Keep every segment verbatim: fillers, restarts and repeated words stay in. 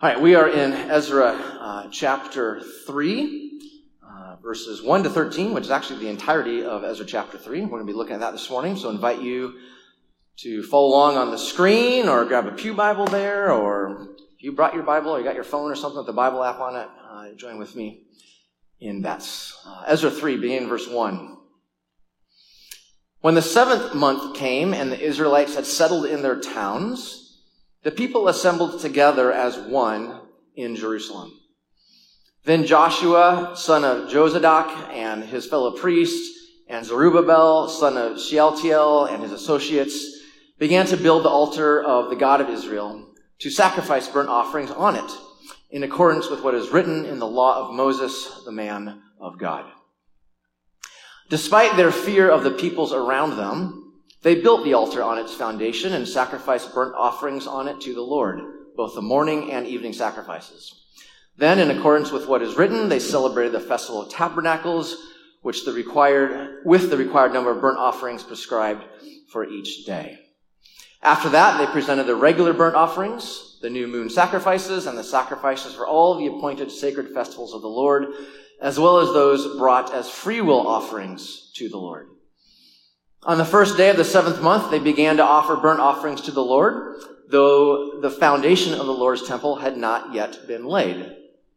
All right, we are in Ezra uh, chapter three, uh, verses one to thirteen, which is actually the entirety of Ezra chapter three. We're going to be looking at that this morning, so I invite you to follow along on the screen or grab a pew Bible there, or if you brought your Bible or you got your phone or something with the Bible app on it, uh, join with me in that. Uh, Ezra three, beginning in verse one. When the seventh month came and the Israelites had settled in their towns, the people assembled together as one in Jerusalem. Then Joshua, son of Jozadak, and his fellow priests, and Zerubbabel, son of Shealtiel, and his associates, began to build the altar of the God of Israel, to sacrifice burnt offerings on it, in accordance with what is written in the law of Moses, the man of God. Despite their fear of the peoples around them, they built the altar on its foundation and sacrificed burnt offerings on it to the Lord, both the morning and evening sacrifices. Then, in accordance with what is written, they celebrated the Festival of Tabernacles, which the required, with the required number of burnt offerings prescribed for each day. After that, they presented the regular burnt offerings, the new moon sacrifices, and the sacrifices for all the appointed sacred festivals of the Lord, as well as those brought as freewill offerings to the Lord. On the first day of the seventh month, they began to offer burnt offerings to the Lord, though the foundation of the Lord's temple had not yet been laid.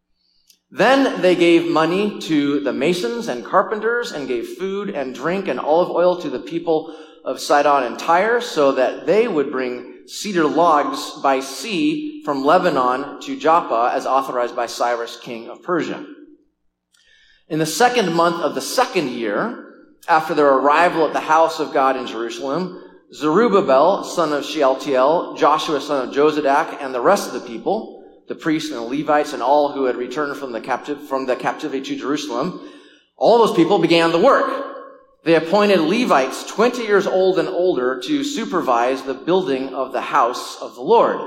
Then they gave money to the masons and carpenters and gave food and drink and olive oil to the people of Sidon and Tyre so that they would bring cedar logs by sea from Lebanon to Joppa as authorized by Cyrus, king of Persia. In the second month of the second year, after their arrival at the house of God in Jerusalem, Zerubbabel, son of Shealtiel, Joshua, son of Jozadak, and the rest of the people, the priests and the Levites and all who had returned from the captive, from the captivity to Jerusalem, all those people began the work. They appointed Levites twenty years old and older to supervise the building of the house of the Lord.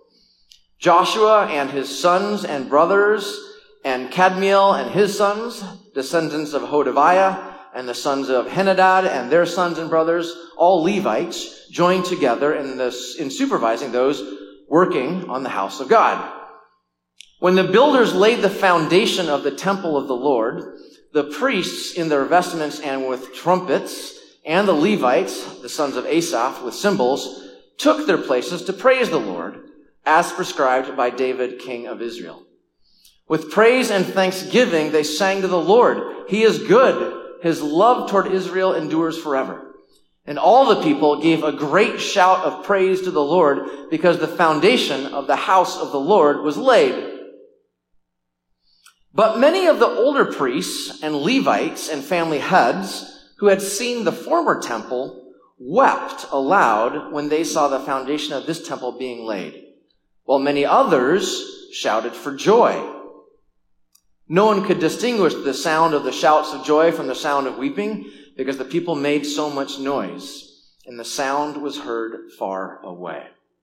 Joshua and his sons and brothers, and Kadmiel and his sons, descendants of Hodaviah, and the sons of Henadad and their sons and brothers, all Levites, joined together in, this, in supervising those working on the house of God. When the builders laid the foundation of the temple of the Lord, the priests in their vestments and with trumpets, and the Levites, the sons of Asaph, with cymbals, took their places to praise the Lord, as prescribed by David, king of Israel. With praise and thanksgiving, they sang to the Lord, "He is good. His love toward Israel endures forever." And all the people gave a great shout of praise to the Lord because the foundation of the house of the Lord was laid. But many of the older priests and Levites and family heads who had seen the former temple wept aloud when they saw the foundation of this temple being laid, while many others shouted for joy. No one could distinguish the sound of the shouts of joy from the sound of weeping because the people made so much noise, and the sound was heard far away.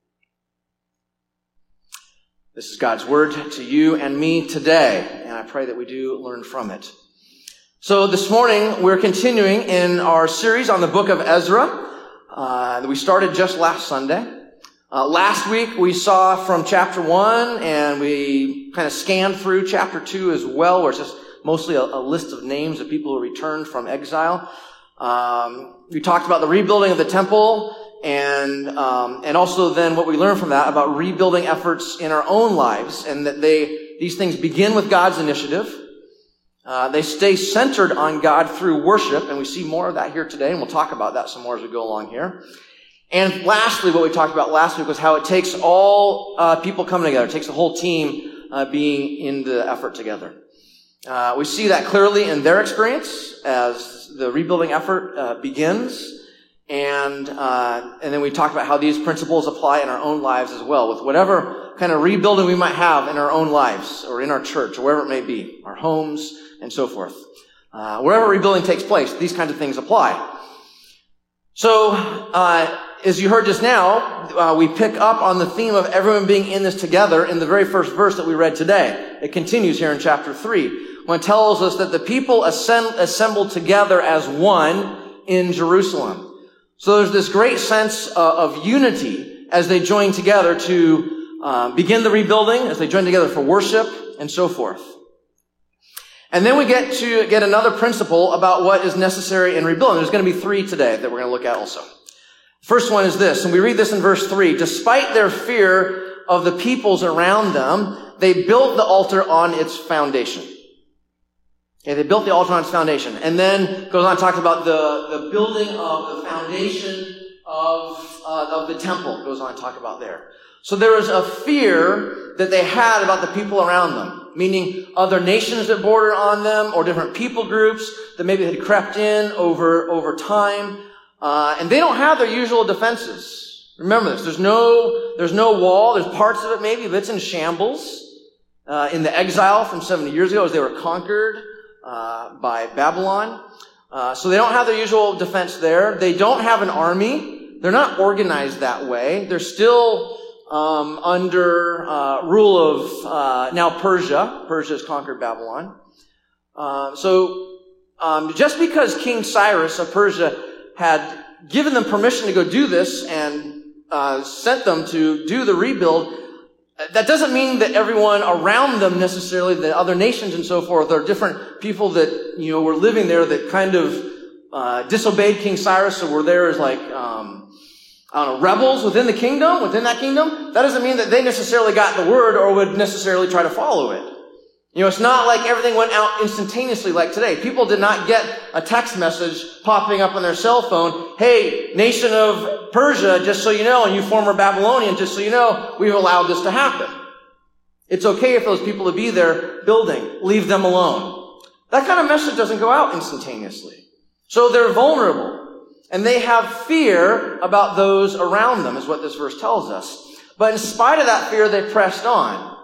This is God's word to you and me today, and I pray that we do learn from it. So this morning, we're continuing in our series on the book of Ezra uh, that we started just last Sunday. Uh, last week, we saw from chapter one, and we kind of scanned through chapter two as well, where it's just mostly a, a list of names of people who returned from exile. Um, we talked about the rebuilding of the temple, and um, and also then what we learned from that about rebuilding efforts in our own lives, and that they these things begin with God's initiative. Uh, they stay centered on God through worship, and we see more of that here today, and we'll talk about that some more as we go along here. And lastly, what we talked about last week was how it takes all uh, people coming together. It takes the whole team uh, being in the effort together. Uh, we see that clearly in their experience as the rebuilding effort uh, begins. And uh, and then we talked about how these principles apply in our own lives as well, with whatever kind of rebuilding we might have in our own lives or in our church or wherever it may be, our homes and so forth. Uh, wherever rebuilding takes place, these kinds of things apply. So, uh, as you heard just now, uh, we pick up on the theme of everyone being in this together in the very first verse that we read today. It continues here in chapter three, when it tells us that the people assemb- assembled together as one in Jerusalem. So there's this great sense uh, of unity as they join together to uh, begin the rebuilding, as they join together for worship, and so forth. And then we get to get another principle about what is necessary in rebuilding. There's going to be three today that we're going to look at also. First one is this, and we read this in verse three. Despite their fear of the peoples around them, they built the altar on its foundation. Okay, they built the altar on its foundation. And then goes on to talk about the, the building of the foundation of, uh, of the temple. Goes on to talk about there. So there was a fear that they had about the people around them, meaning other nations that border on them or different people groups that maybe had crept in over, over time. Uh, and they don't have their usual defenses. Remember this. There's no, there's no wall. There's parts of it maybe, but it's in shambles. Uh, in the exile from seventy years ago as they were conquered, uh, by Babylon. Uh, so they don't have their usual defense there. They don't have an army. They're not organized that way. They're still, um, under, uh, rule of, uh, now Persia. Persia has conquered Babylon. Uh, so, um, just because King Cyrus of Persia had given them permission to go do this and uh, sent them to do the rebuild, that doesn't mean that everyone around them necessarily, the other nations and so forth, are different people that, you know, were living there that kind of uh, disobeyed King Cyrus or were there as like, um, I don't know, rebels within the kingdom, within that kingdom. That doesn't mean that they necessarily got the word or would necessarily try to follow it. You know, it's not like everything went out instantaneously like today. People did not get a text message popping up on their cell phone, hey, nation of Persia, just so you know, and you former Babylonian, just so you know, we've allowed this to happen. It's okay for those people to be there building. Leave them alone. That kind of message doesn't go out instantaneously. So they're vulnerable. And they have fear about those around them, is what this verse tells us. But in spite of that fear, they pressed on.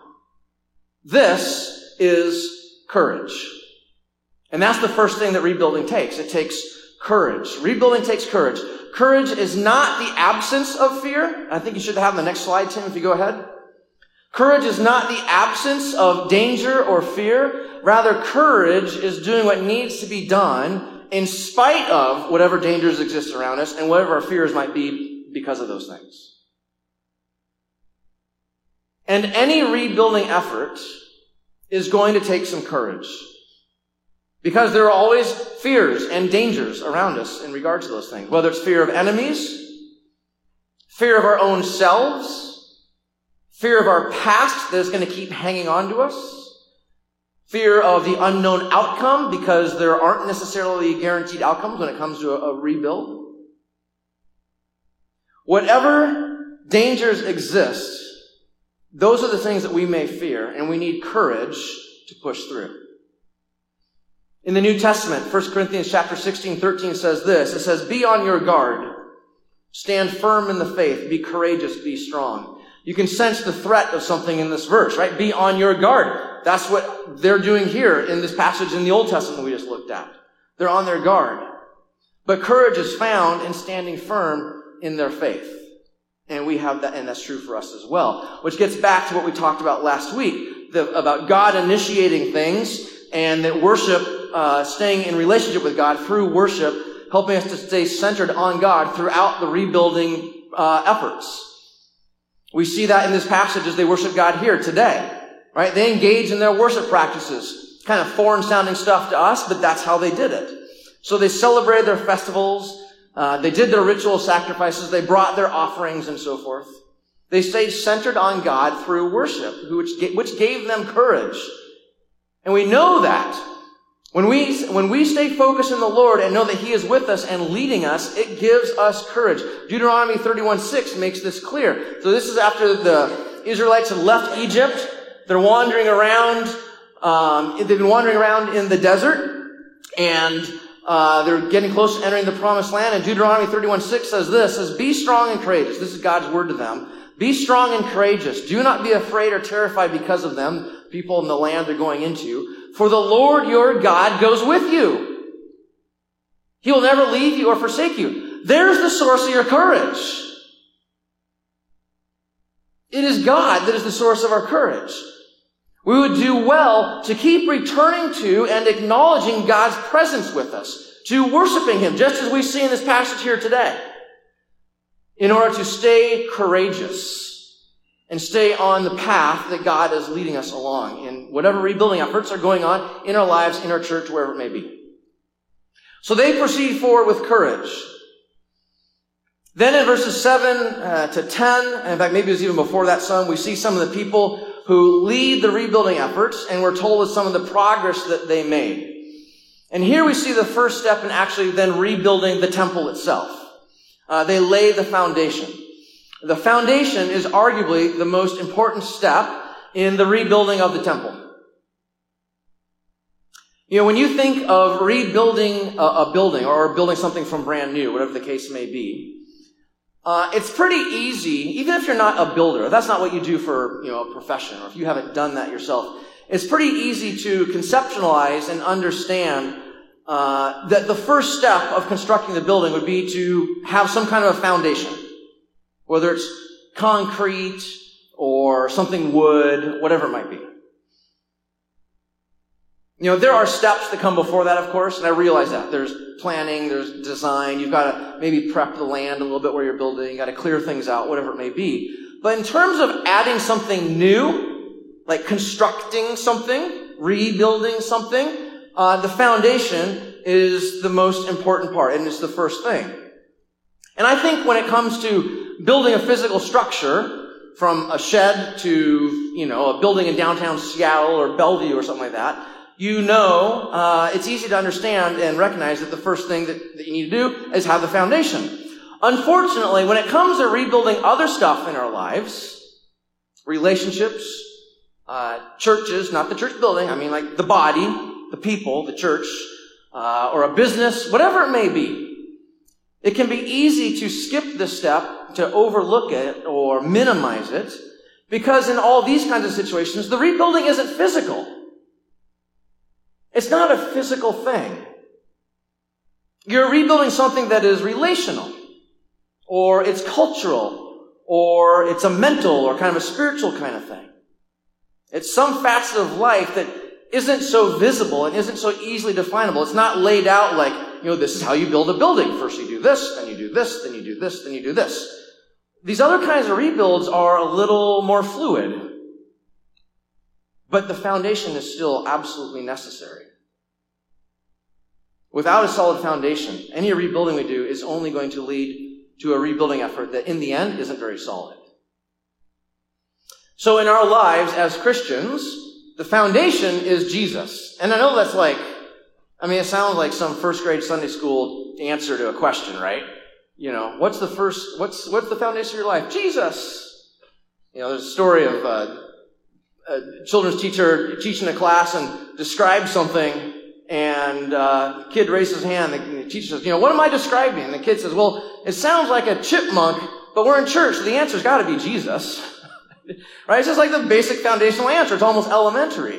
This is courage. And that's the first thing that rebuilding takes. It takes courage. Rebuilding takes courage. Courage is not the absence of fear. I think you should have the next slide, Tim, if you go ahead. Courage is not the absence of danger or fear. Rather, courage is doing what needs to be done in spite of whatever dangers exist around us and whatever our fears might be because of those things. And any rebuilding effort is going to take some courage. Because there are always fears and dangers around us in regards to those things. Whether it's fear of enemies, fear of our own selves, fear of our past that is going to keep hanging on to us, fear of the unknown outcome because there aren't necessarily guaranteed outcomes when it comes to a, a rebuild. Whatever dangers exist, those are the things that we may fear, and we need courage to push through. In the New Testament, First Corinthians chapter sixteen, thirteen says this. It says, be on your guard. Stand firm in the faith. Be courageous. Be strong. You can sense the threat of something in this verse, right? Be on your guard. That's what they're doing here in this passage in the Old Testament we just looked at. They're on their guard. But courage is found in standing firm in their faith. And we have that, and that's true for us as well. Which gets back to what we talked about last week, the, about God initiating things, and that worship, uh, staying in relationship with God through worship, helping us to stay centered on God throughout the rebuilding uh, efforts. We see that in this passage as they worship God here today, right? They engage in their worship practices, kind of foreign-sounding stuff to us, but that's how they did it. So they celebrated their festivals. Uh, they did their ritual sacrifices. They brought their offerings and so forth. They stayed centered on God through worship, which, which gave them courage. And we know that when we, when we stay focused in the Lord and know that He is with us and leading us, it gives us courage. Deuteronomy thirty-one six makes this clear. So this is after the Israelites had left Egypt. They're wandering around, um, they've been wandering around in the desert, and Uh, they're getting close to entering the promised land, and Deuteronomy thirty-one six says this, says, be strong and courageous. This is God's word to them. Be strong and courageous. Do not be afraid or terrified because of them, people in the land they're going into. For the Lord your God goes with you. He will never leave you or forsake you. There's the source of your courage. It is God that is the source of our courage. We would do well to keep returning to and acknowledging God's presence with us, to worshiping Him, just as we see in this passage here today, in order to stay courageous and stay on the path that God is leading us along in whatever rebuilding efforts are going on in our lives, in our church, wherever it may be. So they proceed forward with courage. Then in verses seven uh, to ten, and in fact maybe it was even before that some, we see some of the people who lead the rebuilding efforts, and we're told of some of the progress that they made. And here we see the first step in actually then rebuilding the temple itself. Uh, they lay the foundation. The foundation is arguably the most important step in the rebuilding of the temple. You know, when you think of rebuilding a, a building or building something from brand new, whatever the case may be, uh, it's pretty easy, even if you're not a builder, that's not what you do for, you know, a profession, or if you haven't done that yourself, it's pretty easy to conceptualize and understand uh, that the first step of constructing the building would be to have some kind of a foundation, whether it's concrete or something wood, whatever it might be. You know, there are steps that come before that, of course, and I realize that. There's planning, there's design, you've got to maybe prep the land a little bit where you're building, you've got to clear things out, whatever it may be. But in terms of adding something new, like constructing something, rebuilding something, uh, the foundation is the most important part, and it's the first thing. And I think when it comes to building a physical structure, from a shed to, you know, a building in downtown Seattle or Bellevue or something like that, you know, uh, it's easy to understand and recognize that the first thing that, that you need to do is have the foundation. Unfortunately, when it comes to rebuilding other stuff in our lives, relationships, uh, churches, not the church building, I mean like the body, the people, the church, uh, or a business, whatever it may be, it can be easy to skip this step, to overlook it or minimize it, because in all these kinds of situations, the rebuilding isn't physical. It's not a physical thing. You're rebuilding something that is relational, or it's cultural, or it's a mental or kind of a spiritual kind of thing. It's some facet of life that isn't so visible and isn't so easily definable. It's not laid out like, you know, this is how you build a building. First you do this, then you do this, then you do this, then you do this. These other kinds of rebuilds are a little more fluid. But the foundation is still absolutely necessary. Without a solid foundation, any rebuilding we do is only going to lead to a rebuilding effort that in the end isn't very solid. So in our lives as Christians, the foundation is Jesus. And I know that's like, I mean, it sounds like some first grade Sunday school answer to a question, right? You know, what's the first, what's, what's the foundation of your life? Jesus. You know, there's a story of uh, a children's teacher teaching a class and describes something, and uh, the kid raises his hand, and the teacher says, you know, what am I describing? And the kid says, well, it sounds like a chipmunk, but we're in church, so the answer's got to be Jesus. Right? It's just like the basic foundational answer. It's almost elementary.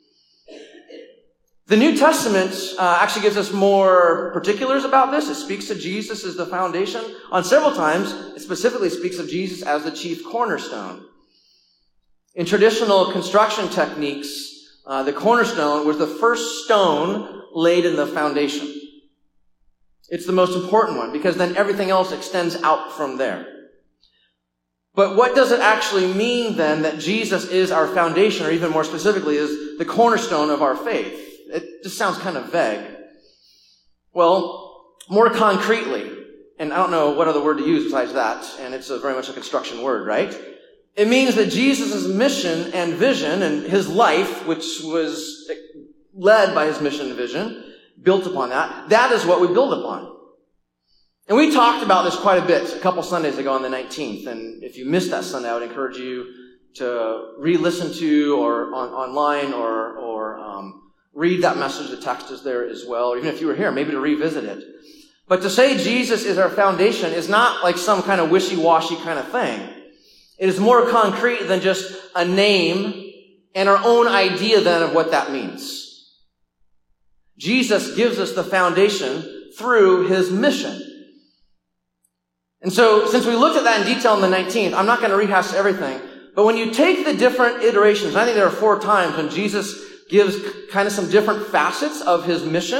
The New Testament uh, actually gives us more particulars about this. It speaks of Jesus as the foundation. On several times, it specifically speaks of Jesus as the chief cornerstone. In traditional construction techniques, uh, the cornerstone was the first stone laid in the foundation. It's the most important one because then everything else extends out from there. But what does it actually mean then that Jesus is our foundation, or even more specifically, is the cornerstone of our faith? It just sounds kind of vague. Well, more concretely, and I don't know what other word to use besides that, and it's a very much a construction word, right? It means that Jesus' mission and vision and his life, which was led by his mission and vision, built upon that, that is what we build upon. And we talked about this quite a bit a couple Sundays ago on the nineteenth, and if you missed that Sunday, I would encourage you to re-listen to or on, online or, or um, read that message. The text is there as well, or even if you were here, maybe to revisit it. But to say Jesus is our foundation is not like some kind of wishy-washy kind of thing. It is more concrete than just a name and our own idea then of what that means. Jesus gives us the foundation through his mission. And so, since we looked at that in detail on the nineteenth, I'm not going to rehash everything, but when you take the different iterations, I think there are four times when Jesus gives kind of some different facets of his mission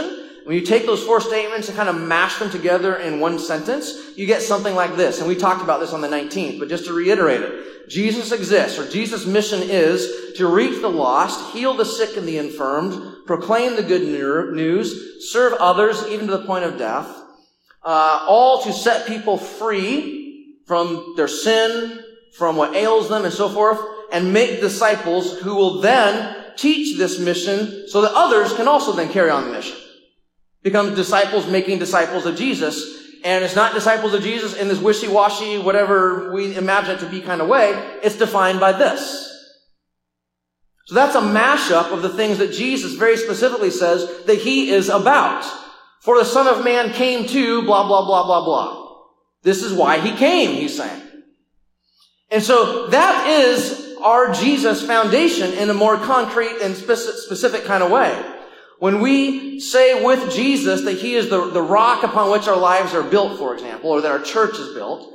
when you take those four statements and kind of mash them together in one sentence, you get something like this. And we talked about this on the nineteenth, but just to reiterate it, Jesus exists, or Jesus' mission is to reach the lost, heal the sick and the infirmed, proclaim the good news, serve others even to the point of death, uh, all to set people free from their sin, from what ails them and so forth, and make disciples who will then teach this mission so that others can also then carry on the mission. Become disciples making disciples of Jesus. And it's not disciples of Jesus in this wishy-washy, whatever we imagine it to be kind of way. It's defined by this. So that's a mashup of the things that Jesus very specifically says that he is about. For the Son of Man came to blah, blah, blah, blah, blah. This is why he came, he's saying. And so that is our Jesus foundation in a more concrete and specific kind of way. When we say with Jesus that he is the, the rock upon which our lives are built, for example, or that our church is built,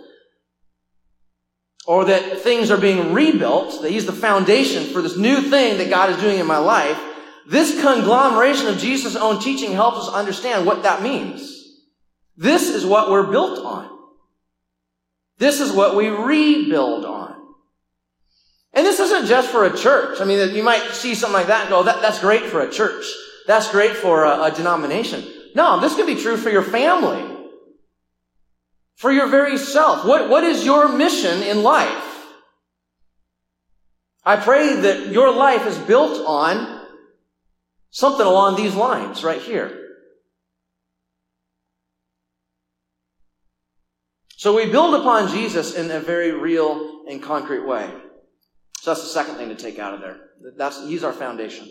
or that things are being rebuilt, that he's the foundation for this new thing that God is doing in my life, this conglomeration of Jesus' own teaching helps us understand what that means. This is what we're built on. This is what we rebuild on. And this isn't just for a church. I mean, you might see something like that and go, that, that's great for a church. That's great for a, a denomination. No, this could be true for your family. For your very self. What, what is your mission in life? I pray that your life is built on something along these lines right here. So we build upon Jesus in a very real and concrete way. So that's the second thing to take out of there. That's, he's our foundation.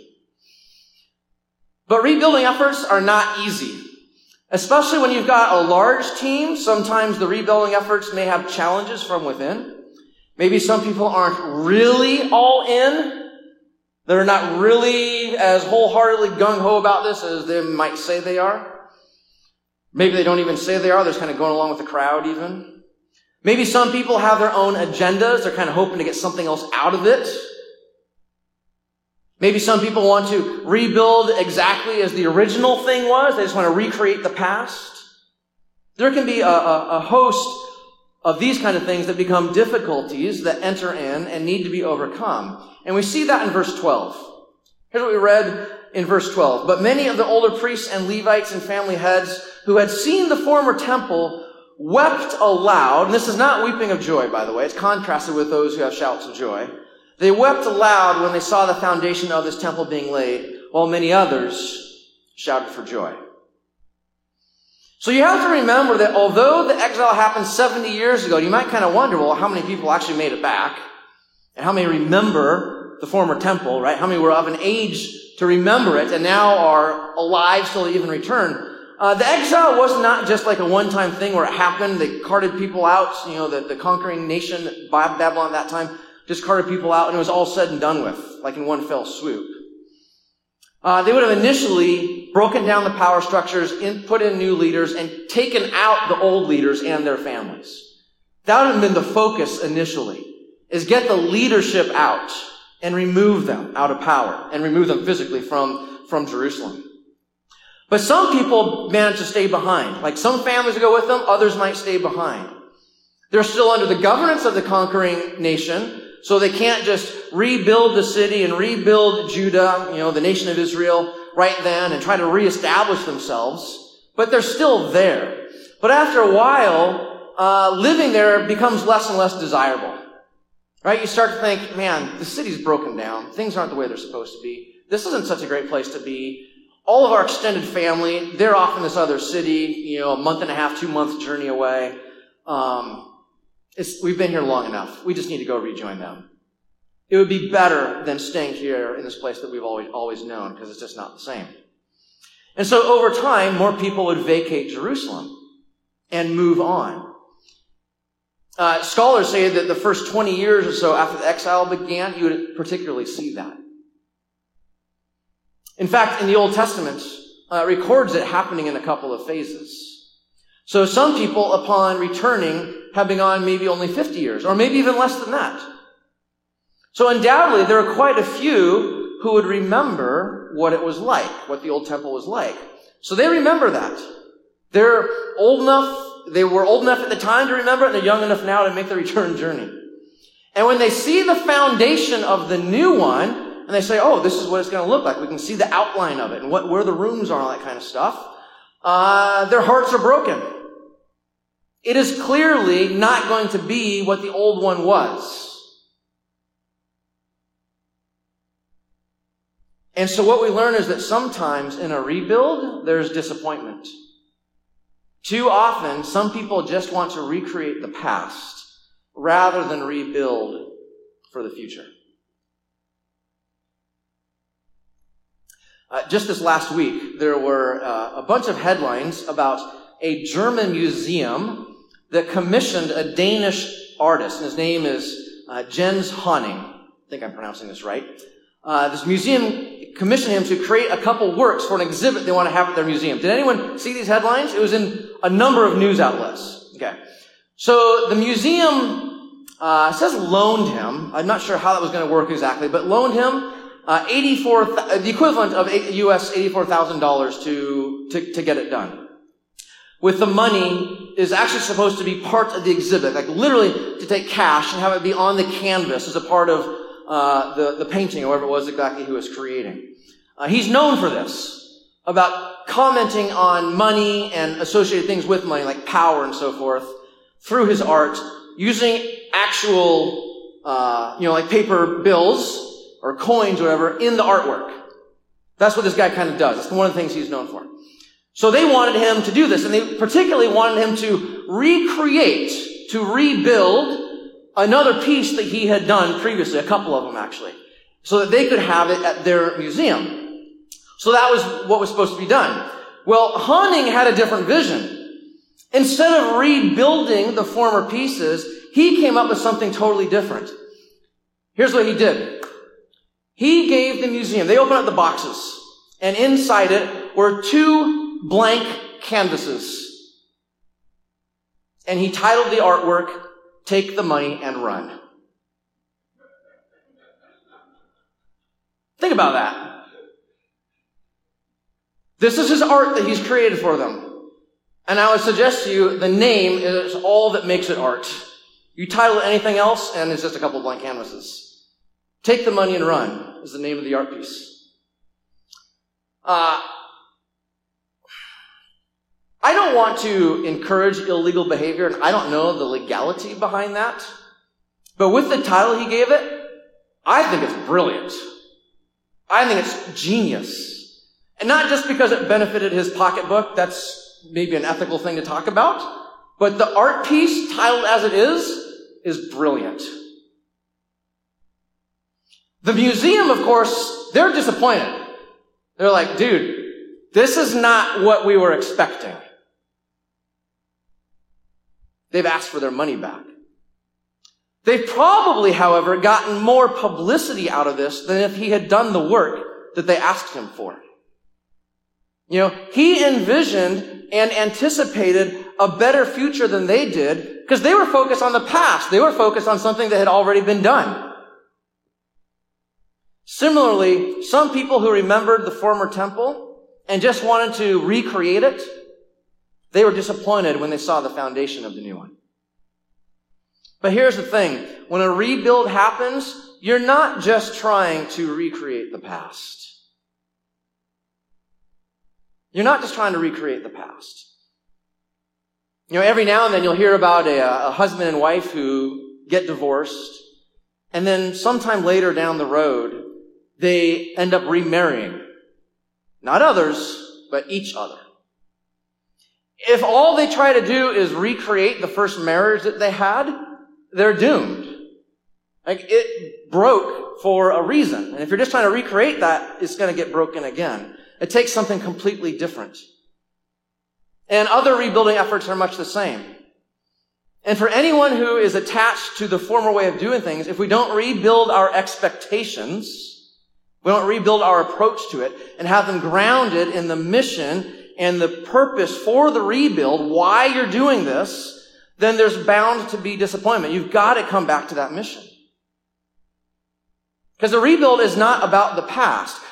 But rebuilding efforts are not easy. Especially when you've got a large team, sometimes the rebuilding efforts may have challenges from within. Maybe some people aren't really all in. They're not really as wholeheartedly gung-ho about this as they might say they are. Maybe they don't even say they are. They're just kind of going along with the crowd even. Maybe some people have their own agendas. They're kind of hoping to get something else out of it. Maybe some people want to rebuild exactly as the original thing was. They just want to recreate the past. There can be a, a, a host of these kind of things that become difficulties that enter in and need to be overcome. And we see that in verse twelve. Here's what we read in verse twelve. But many of the older priests and Levites and family heads who had seen the former temple wept aloud. And this is not weeping of joy, by the way. It's contrasted with those who have shouts of joy. They wept aloud when they saw the foundation of this temple being laid, while many others shouted for joy. So you have to remember that although the exile happened seventy years ago, you might kind of wonder, well, how many people actually made it back? And how many remember the former temple, right? How many were of an age to remember it and now are alive till they even return? Uh, the exile was not just like a one-time thing where it happened. They carted people out, you know, the, the conquering nation, Babylon at that time, just carted people out and it was all said and done with, like in one fell swoop. Uh, they would have initially broken down the power structures, in, put in new leaders, and taken out the old leaders and their families. That would have been the focus initially, is get the leadership out and remove them out of power and remove them physically from, from Jerusalem. But some people managed to stay behind. Like some families would go with them, others might stay behind. They're still under the governance of the conquering nation, so they can't just rebuild the city and rebuild Judah, you know, the nation of Israel, right then and try to reestablish themselves. But they're still there. But after a while, uh, living there becomes less and less desirable. Right? You start to think, man, the city's broken down. Things aren't the way they're supposed to be. This isn't such a great place to be. All of our extended family, they're off in this other city, you know, a month and a half, two months journey away. Um, It's, we've been here long enough. We just need to go rejoin them. It would be better than staying here in this place that we've always, always known, because it's just not the same. And so over time, more people would vacate Jerusalem and move on. Uh, scholars say that the first twenty years or so after the exile began, you would particularly see that. In fact, in the Old Testament, uh, it records it happening in a couple of phases. So some people, upon returning, have been gone maybe only fifty years, or maybe even less than that. So undoubtedly, there are quite a few who would remember what it was like, what the old temple was like. So they remember that. They're old enough, they were old enough at the time to remember it, and they're young enough now to make the return journey. And when they see the foundation of the new one, and they say, oh, this is what it's going to look like. We can see the outline of it and what, where the rooms are and all that kind of stuff. Uh, their hearts are broken. It is clearly not going to be what the old one was. And so what we learn is that sometimes in a rebuild, there's disappointment. Too often, some people just want to recreate the past rather than rebuild for the future. Uh, just this last week, there were uh, a bunch of headlines about a German museum that commissioned a Danish artist, and his name is uh, Jens Honning. I think I'm pronouncing this right. Uh, this museum commissioned him to create a couple works for an exhibit they want to have at their museum. Did anyone see these headlines? It was in a number of news outlets. Okay. So the museum uh, says loaned him. I'm not sure how that was going to work exactly, but loaned him uh, eighty-four, the equivalent of U S eighty-four thousand dollars to, to to get it done. With the money is actually supposed to be part of the exhibit, like literally to take cash and have it be on the canvas as a part of uh the the painting, or whatever it was exactly he was creating. Uh, he's known for this, about commenting on money and associated things with money, like power and so forth, through his art, using actual, uh, you know, like paper bills or coins or whatever in the artwork. That's what this guy kind of does. It's one of the things he's known for. So they wanted him to do this, and they particularly wanted him to recreate, to rebuild another piece that he had done previously, a couple of them actually, so that they could have it at their museum. So that was what was supposed to be done. Well, Honning had a different vision. Instead of rebuilding the former pieces, he came up with something totally different. Here's what he did. He gave the museum, they opened up the boxes, and inside it were two blank canvases. And he titled the artwork, "Take the Money and Run." Think about that. This is his art that he's created for them. And I would suggest to you, the name is all that makes it art. You title it anything else, and it's just a couple of blank canvases. "Take the Money and Run" is the name of the art piece. Uh, I don't want to encourage illegal behavior, and I don't know the legality behind that. But with the title he gave it, I think it's brilliant. I think it's genius. And not just because it benefited his pocketbook, that's maybe an ethical thing to talk about, but the art piece, titled as it is, is brilliant. The museum, of course, they're disappointed. They're like, dude, this is not what we were expecting. They've asked for their money back. They've probably, however, gotten more publicity out of this than if he had done the work that they asked him for. You know, he envisioned and anticipated a better future than they did because they were focused on the past. They were focused on something that had already been done. Similarly, some people who remembered the former temple and just wanted to recreate it, they were disappointed when they saw the foundation of the new one. But here's the thing. When a rebuild happens, you're not just trying to recreate the past. You're not just trying to recreate the past. You know, every now and then you'll hear about a, a husband and wife who get divorced, and then sometime later down the road, they end up remarrying. Not others, but each other. If all they try to do is recreate the first marriage that they had, they're doomed. Like, it broke for a reason. And if you're just trying to recreate that, it's going to get broken again. It takes something completely different. And other rebuilding efforts are much the same. And for anyone who is attached to the former way of doing things, if we don't rebuild our expectations, we don't rebuild our approach to it and have them grounded in the mission and the purpose for the rebuild, why you're doing this, then there's bound to be disappointment. You've got to come back to that mission. Because the rebuild is not about the past.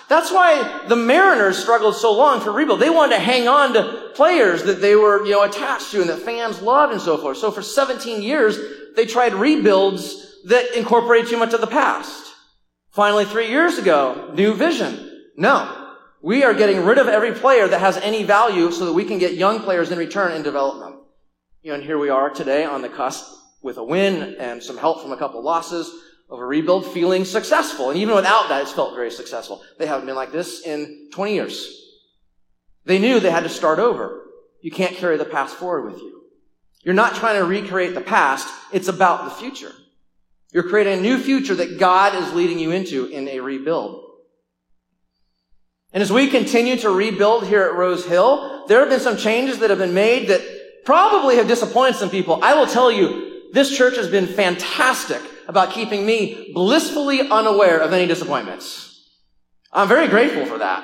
That's why the Mariners struggled so long to rebuild. They wanted to hang on to players that they were, you know, attached to and that fans loved and so forth. So for seventeen years, they tried rebuilds that incorporated too much of the past. Finally, three years ago, new vision. No. We are getting rid of every player that has any value so that we can get young players in return and develop them. You know, and here we are today on the cusp with a win and some help from a couple losses of a rebuild, feeling successful. And even without that, it's felt very successful. They haven't been like this in twenty years. They knew they had to start over. You can't carry the past forward with you. You're not trying to recreate the past. It's about the future. You're creating a new future that God is leading you into in a rebuild. And as we continue to rebuild here at Rose Hill, there have been some changes that have been made that probably have disappointed some people. I will tell you, this church has been fantastic about keeping me blissfully unaware of any disappointments. I'm very grateful for that.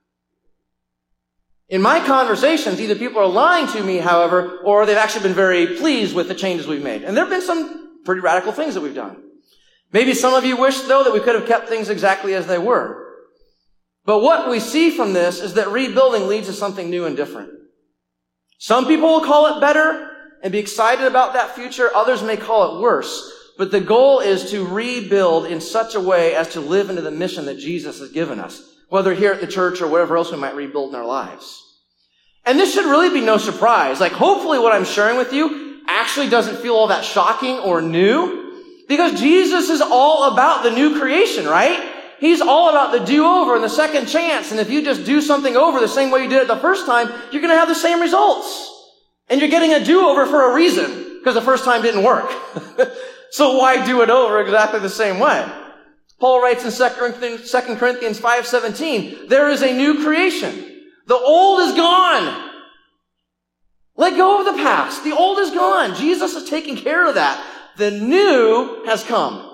In my conversations, either people are lying to me, however, or they've actually been very pleased with the changes we've made. And there have been some pretty radical things that we've done. Maybe some of you wish, though, that we could have kept things exactly as they were. But what we see from this is that rebuilding leads to something new and different. Some people will call it better and be excited about that future. Others may call it worse. But the goal is to rebuild in such a way as to live into the mission that Jesus has given us, whether here at the church or wherever else we might rebuild in our lives. And this should really be no surprise. Like, hopefully what I'm sharing with you actually doesn't feel all that shocking or new, because Jesus is all about the new creation, right? He's all about the do-over and the second chance. And if you just do something over the same way you did it the first time, you're going to have the same results. And you're getting a do-over for a reason, because the first time didn't work. So why do it over exactly the same way? Paul writes in Second Corinthians five seventeen, there is a new creation. The old is gone. Let go of the past. The old is gone. Jesus is taking care of that. The new has come.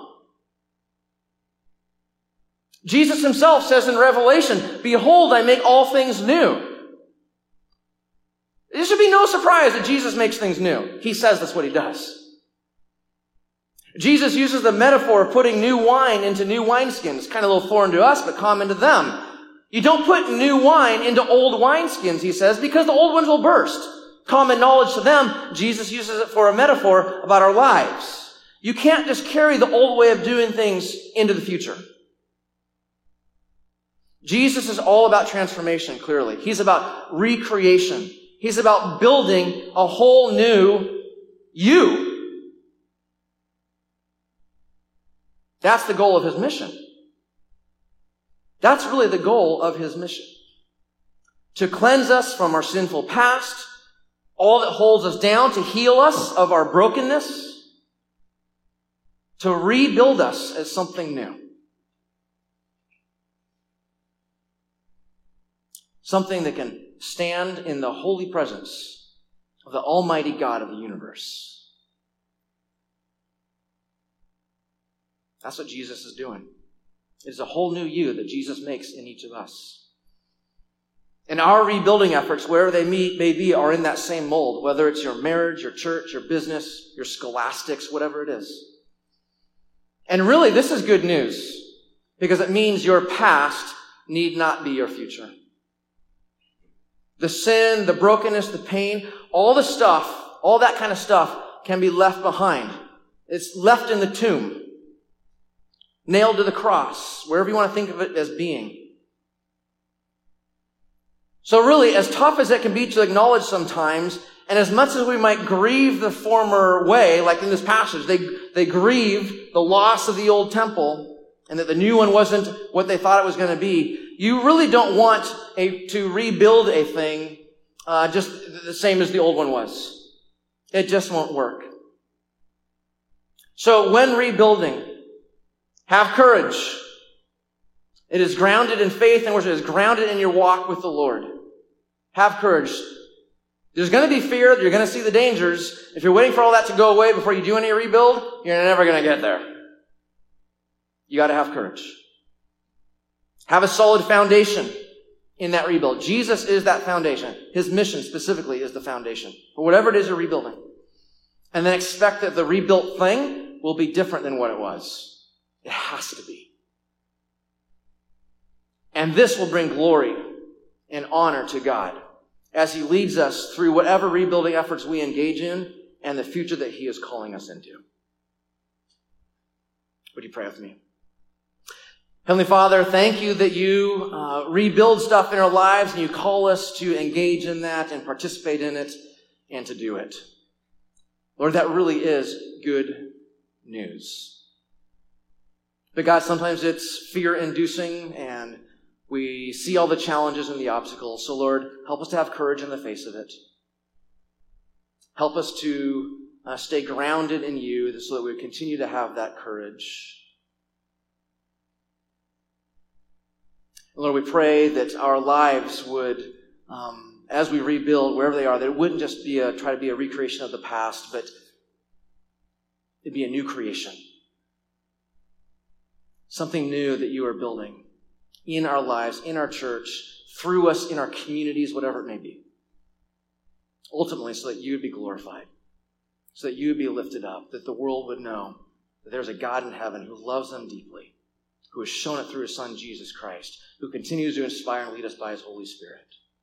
Jesus himself says in Revelation, behold, I make all things new. It should be no surprise that Jesus makes things new. He says that's what he does. Jesus uses the metaphor of putting new wine into new wineskins. Kind of a little foreign to us, but common to them. You don't put new wine into old wineskins, he says, because the old ones will burst. Common knowledge to them, Jesus uses it for a metaphor about our lives. You can't just carry the old way of doing things into the future. Jesus is all about transformation, clearly. He's about recreation. He's about building a whole new you. That's the goal of his mission. That's really the goal of his mission. To cleanse us from our sinful past, all that holds us down, to heal us of our brokenness, to rebuild us as something new. Something that can stand in the holy presence of the Almighty God of the universe. That's what Jesus is doing. It is a whole new you that Jesus makes in each of us. And our rebuilding efforts, wherever they may be, are in that same mold, whether it's your marriage, your church, your business, your scholastics, whatever it is. And really, this is good news, because it means your past need not be your future. The sin, the brokenness, the pain, all the stuff, all that kind of stuff can be left behind. It's left in the tomb. Nailed to the cross, wherever you want to think of it as being. So really, as tough as it can be to acknowledge sometimes, and as much as we might grieve the former way, like in this passage, they, they grieved the loss of the old temple, and that the new one wasn't what they thought it was going to be, you really don't want a, to rebuild a thing uh, just the same as the old one was. It just won't work. So when rebuilding, have courage. It is grounded in faith and worship. It is grounded in your walk with the Lord. Have courage. There's going to be fear. You're going to see the dangers. If you're waiting for all that to go away before you do any rebuild, you're never going to get there. You got to have courage. Have a solid foundation in that rebuild. Jesus is that foundation. His mission specifically is the foundation for whatever it is you're rebuilding. And then expect that the rebuilt thing will be different than what it was. It has to be. And this will bring glory and honor to God as he leads us through whatever rebuilding efforts we engage in and the future that he is calling us into. Would you pray with me? Heavenly Father, thank you that you uh, rebuild stuff in our lives and you call us to engage in that and participate in it and to do it. Lord, that really is good news. But God, sometimes it's fear-inducing and we see all the challenges and the obstacles. So Lord, help us to have courage in the face of it. Help us to uh, stay grounded in you so that we continue to have that courage. Lord, we pray that our lives would, um, as we rebuild wherever they are, that it wouldn't just be a, try to be a recreation of the past, but it'd be a new creation. Something new that you are building in our lives, in our church, through us, in our communities, whatever it may be. Ultimately, so that you would be glorified, so that you would be lifted up, that the world would know that there's a God in heaven who loves them deeply, who has shown it through his Son, Jesus Christ, who continues to inspire and lead us by his Holy Spirit.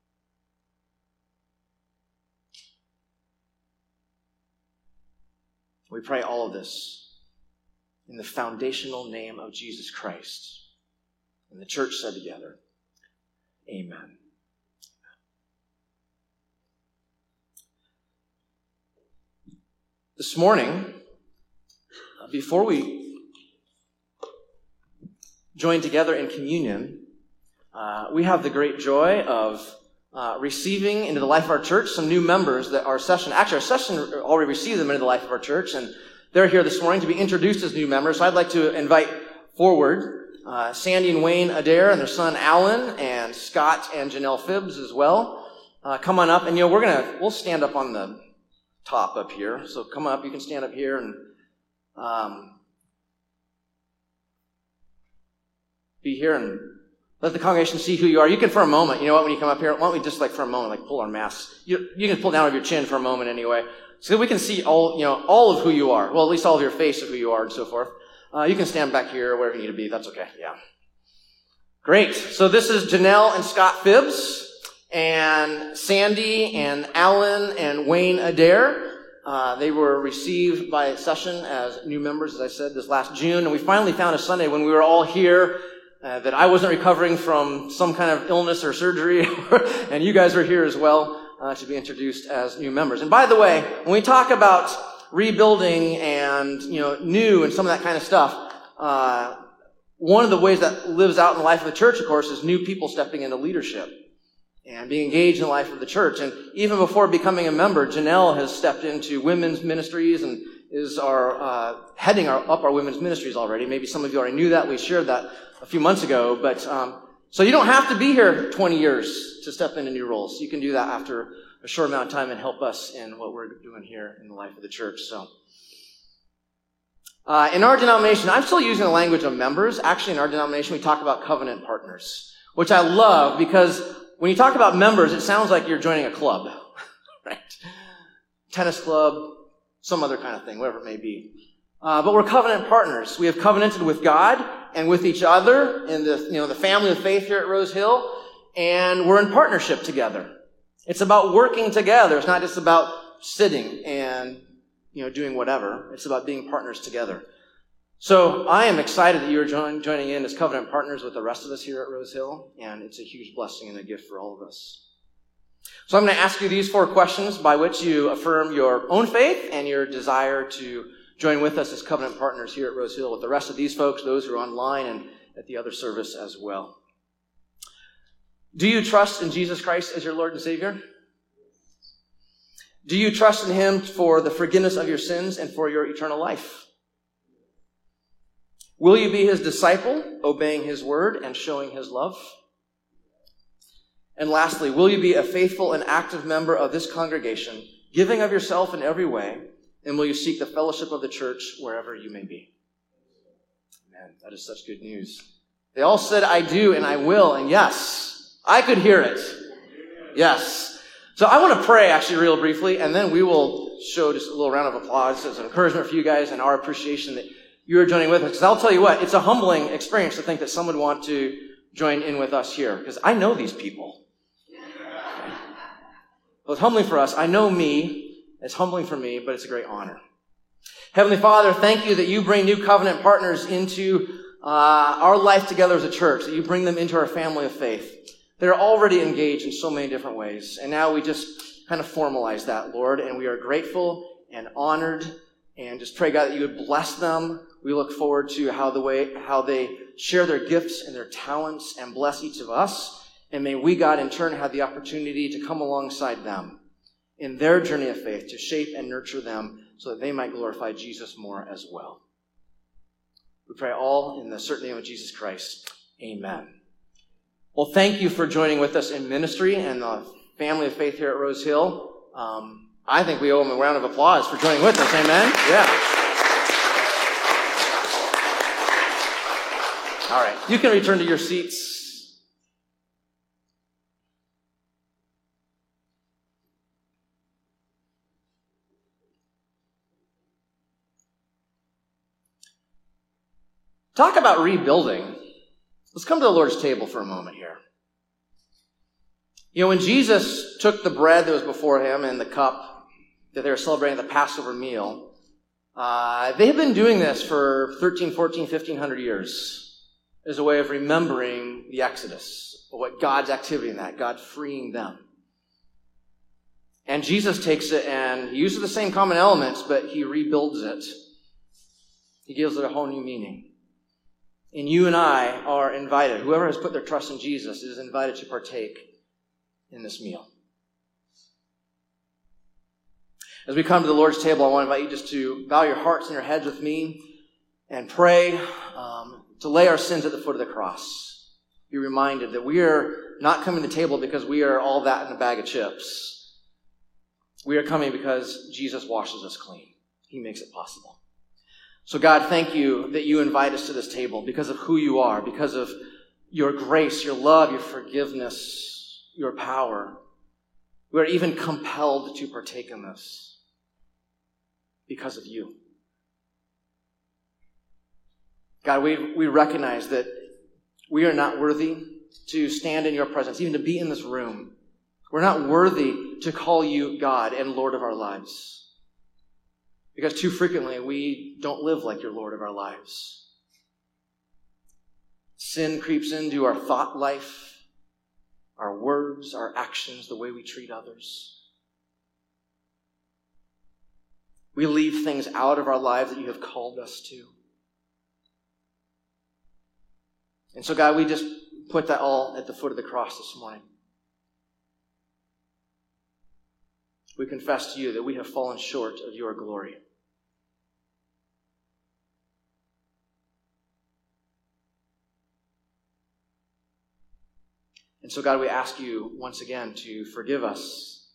We pray all of this in the foundational name of Jesus Christ. And the church said together, amen. This morning, before we join together in communion, uh, we have the great joy of uh, receiving into the life of our church some new members that our session, actually our session already received them into the life of our church, and they're here this morning to be introduced as new members. So I'd like to invite forward uh, Sandy and Wayne Adair and their son Alan, and Scott and Janelle Phibbs as well. Uh, come on up, and you know we're gonna we'll stand up on the top up here. So come up, you can stand up here and um, be here and let the congregation see who you are. You can for a moment, you know what, when you come up here, why don't we just like for a moment, like pull our masks. You, you can pull down over your chin for a moment anyway, so that we can see all, you know, all of who you are. Well, at least all of your face of who you are and so forth. Uh, you can stand back here, wherever you need to be. That's okay, yeah. Great. So this is Janelle and Scott Phibbs, and Sandy and Alan and Wayne Adair. Uh, they were received by session as new members, as I said, this last June. And we finally found a Sunday when we were all here uh, that I wasn't recovering from some kind of illness or surgery, and you guys were here as well uh, to be introduced as new members. And by the way, when we talk about rebuilding and, you know, new and some of that kind of stuff, uh, one of the ways that lives out in the life of the church, of course, is new people stepping into leadership and being engaged in the life of the church. And even before becoming a member, Janelle has stepped into women's ministries and is our uh, heading our, up our women's ministries already. Maybe some of you already knew that. We shared that a few months ago. But um, so you don't have to be here twenty years to step into new roles. You can do that after a short amount of time and help us in what we're doing here in the life of the church. So uh, in our denomination, I'm still using the language of members. Actually, in our denomination, we talk about covenant partners, which I love because when you talk about members, it sounds like you're joining a club, right? Tennis club, some other kind of thing, whatever it may be. Uh, but we're covenant partners. We have covenanted with God and with each other in the, you know, the family of faith here at Rose Hill, and we're in partnership together. It's about working together. It's not just about sitting and, you know, doing whatever. It's about being partners together. So I am excited that you're join, joining in as covenant partners with the rest of us here at Rose Hill, and it's a huge blessing and a gift for all of us. So I'm going to ask you these four questions by which you affirm your own faith and your desire to join with us as covenant partners here at Rose Hill with the rest of these folks, those who are online and at the other service as well. Do you trust in Jesus Christ as your Lord and Savior? Do you trust in him for the forgiveness of your sins and for your eternal life? Will you be his disciple, obeying his word and showing his love? And lastly, will you be a faithful and active member of this congregation, giving of yourself in every way, and will you seek the fellowship of the church wherever you may be? Man, that is such good news. They all said, I do and I will, and yes, I could hear it. Yes. So I want to pray actually real briefly, and then we will show just a little round of applause as an encouragement for you guys and our appreciation that you are joining with us. Because I'll tell you what, it's a humbling experience to think that some would want to join in with us here, because I know these people. Well, it's humbling for us. I know me. It's humbling for me, but it's a great honor. Heavenly Father, thank you that you bring new covenant partners into uh, our life together as a church, that you bring them into our family of faith. They're already engaged in so many different ways, and now we just kind of formalize that, Lord, and we are grateful and honored, and just pray, God, that you would bless them. We look forward to how the way how they share their gifts and their talents and bless each of us. And may we, God, in turn have the opportunity to come alongside them in their journey of faith, to shape and nurture them so that they might glorify Jesus more as well. We pray all in the certain name of Jesus Christ. Amen. Well, thank you for joining with us in ministry and the family of faith here at Rose Hill. Um, I think we owe them a round of applause for joining with us. Amen? Yeah. All right. You can return to your seats. Talk about rebuilding. Let's come to the Lord's table for a moment here. You know, when Jesus took the bread that was before him and the cup that they were celebrating the Passover meal, uh, they had been doing this for thirteen, fourteen, fifteen hundred years as a way of remembering the Exodus, what God's activity in that, God freeing them. And Jesus takes it and he uses the same common elements, but he rebuilds it. He gives it a whole new meaning. And you and I are invited. Whoever has put their trust in Jesus is invited to partake in this meal. As we come to the Lord's table, I want to invite you just to bow your hearts and your heads with me and pray um, to lay our sins at the foot of the cross. Be reminded that we are not coming to the table because we are all that in a bag of chips. We are coming because Jesus washes us clean. He makes it possible. So God, thank you that you invite us to this table because of who you are, because of your grace, your love, your forgiveness, your power. We are even compelled to partake in this because of you. God, we, we recognize that we are not worthy to stand in your presence, even to be in this room. We're not worthy to call you God and Lord of our lives. Because too frequently we don't live like your Lord of our lives. Sin creeps into our thought life, our words, our actions, the way we treat others. We leave things out of our lives that you have called us to. And so, God, we just put that all at the foot of the cross this morning. We confess to you that we have fallen short of your glory. And so, God, we ask you once again to forgive us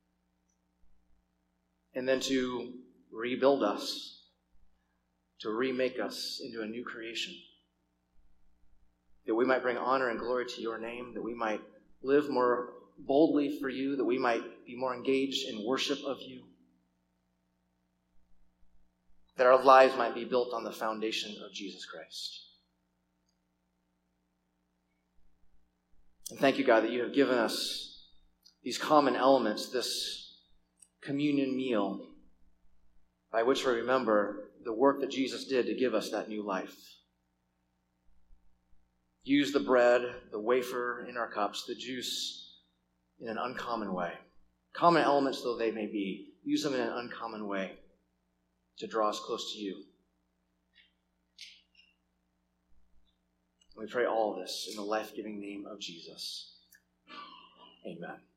and then to rebuild us, to remake us into a new creation, that we might bring honor and glory to your name, that we might live more boldly for you, that we might be more engaged in worship of you, that our lives might be built on the foundation of Jesus Christ. And thank you, God, that you have given us these common elements, this communion meal, by which we remember the work that Jesus did to give us that new life. Use the bread, the wafer in our cups, the juice in an uncommon way. Common elements though they may be, use them in an uncommon way to draw us close to you. We pray all of this in the life-giving name of Jesus. Amen.